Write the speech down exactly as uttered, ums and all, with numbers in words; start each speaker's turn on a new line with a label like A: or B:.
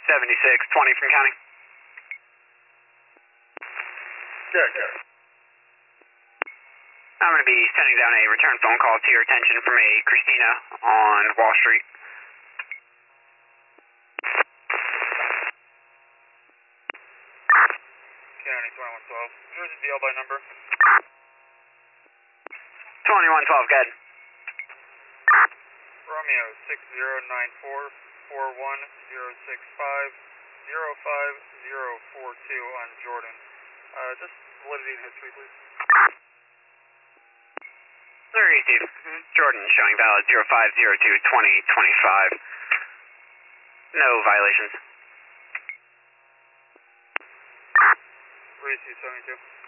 A: seventy-six twenty from county.
B: Good, good.
A: I'm going to be sending down a return phone call to your attention from a Christina on Wall Street.
B: County twenty-one twelve. Here's the deal by number.
A: twenty-one twelve, good.
B: Romeo six zero nine four four one zero six five zero five zero four two on Jordan. Uh, just validity and history, please.
A: Very easy. Jordan showing valid zero five zero two twenty twenty-five. No violations.
B: Receive seventy-two.